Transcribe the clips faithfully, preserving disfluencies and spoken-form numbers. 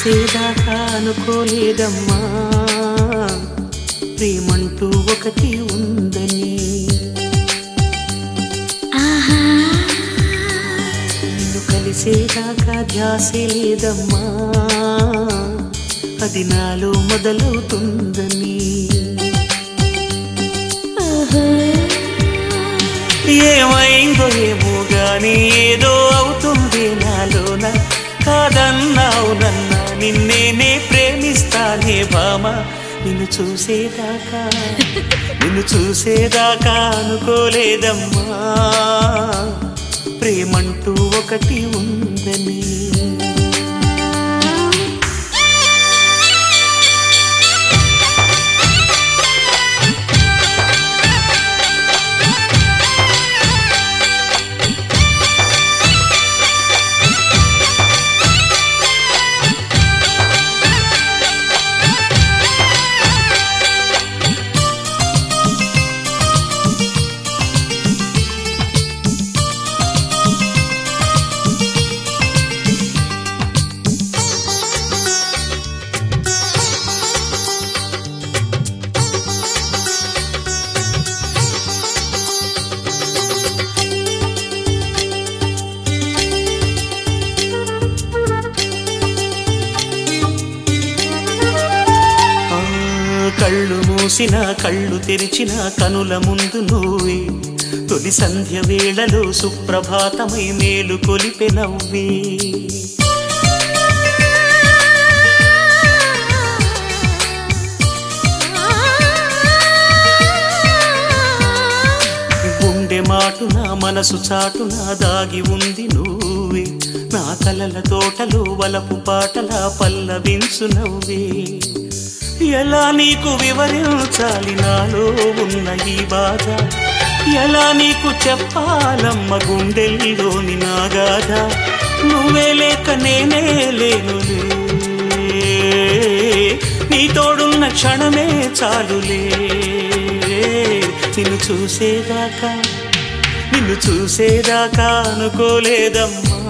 చూసేదాకా అనుకోలేదమ్మా ప్రేమంటూ ఒకటి ఉందని. నిన్ను కలిసేదాకా ధ్యాసే లేదమ్మా అది నాలో మొదలవుతుందని. ఏమైందో ఏమో గాని ఏదో అవుతుంది నాలోన. కాదన్నావు నన్న నిన్నేనే ప్రేమిస్తానే భామ. నిన్ను చూసేదాకా నిన్ను చూసేదాకా అనుకోలేదమ్మా ప్రేమంటూ ఒకటి ఉందని. కళ్ళు మూసిన కళ్ళు తెరిచిన కనుల ముందు నువ్వే. తొలి సంధ్య వేళలో సుప్రభాతమై మేలు కొలిపె నవ్వే. గుండె మాటున మనసు చాటున దాగి ఉంది నువ్వే. నా కలల తోటలో వలపు పాటల పల్లవించు నవ్వే. ఎలా నీకు వివరించాలి నాలో ఉన్న ఈ బాధ. ఎలా నీకు చెప్పాలమ్మ గుండెల్లోని నా గాథ. నువ్వే లేక నేనే లేనులే. నీ తోడున్న క్షణమే చాలులే. నిన్ను చూసేదాకా నిన్ను చూసేదాకా అనుకోలేదమ్మా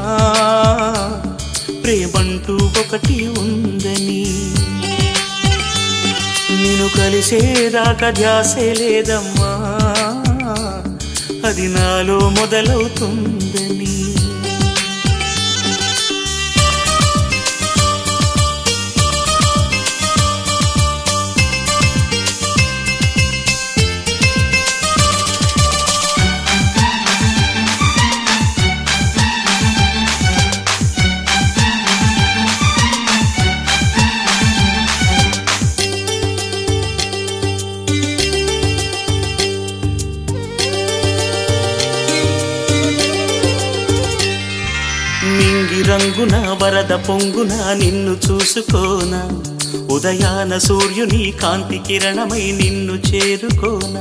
ప్రేమంటూ ఒకటి ఉందని. నిన్ను కలిసేదాకా ధ్యాసే లేదమ్మా అది నాలో మొదలవుతుందని. నింగి రంగున వరద పొంగున నిన్ను చూసుకోనా. ఉదయాన సూర్యుని కాంతి కిరణమై నిన్ను చేరుకోనా.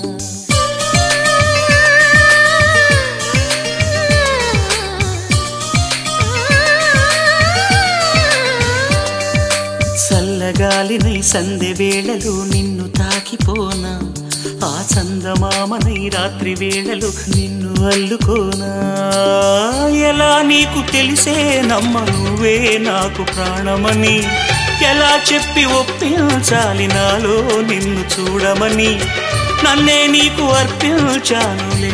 చల్లగాలినై సందె వేళలో నిన్ను తాకిపోనా. ఆ చందమామనై రాత్రి వేళలో నిన్ను అల్లుకోనా. ఎలా నీకు తెలిసే నమ్మ నువ్వే నాకు ప్రాణమని. ఎలా చెప్పి ఒప్పించాలి నాలో నిన్ను చూడమని. నన్నే నీకు అర్పించానులే.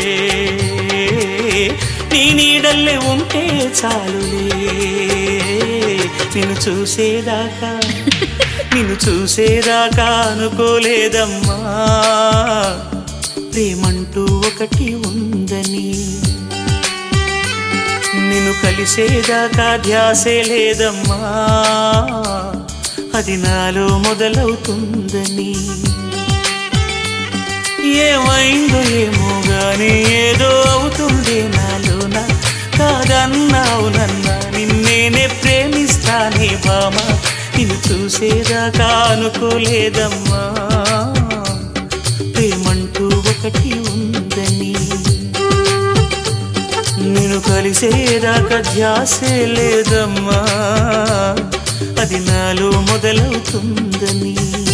నీ నీడల్లే ఉంటే చాలులే. నిన్ను చూసేదాకా నిన్ను చూసేదాకా అనుకోలేదమ్మా ప్రేమంటూ ఒకటి ఉందని. నిన్ను కలిసేదాకా ధ్యాసే లేదమ్మా అది నాలో మొదలవుతుందని. ఏమైందో ఏమో గాని ఏదో అవుతుంది నాలోన. కాదన్నావు నన్న నిన్నేనే ప్రేమిస్తానే భామ. నిన్ను చూసేదాకా అనుకోలేదమ్మా ప్రేమంటూ ఒకటి ఉందని. నిన్ను కలిసేదాకా ధ్యాసే లేదమ్మా అది నాలో మొదలవుతుందని.